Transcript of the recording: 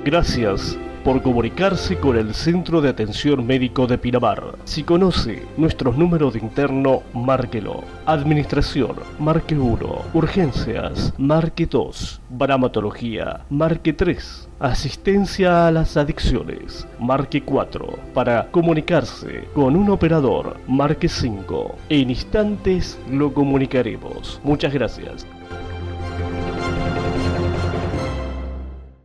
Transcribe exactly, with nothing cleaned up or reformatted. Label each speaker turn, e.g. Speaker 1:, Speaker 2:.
Speaker 1: Gracias por comunicarse con el Centro de Atención Médico de Pinamar. Si conoce nuestros números de interno, márquelo. Administración, marque uno. Urgencias, marque dos. Bramatología, marque tres. Asistencia a las adicciones, marque cuatro. Para comunicarse con un operador, marque cinco. En instantes lo comunicaremos. Muchas gracias.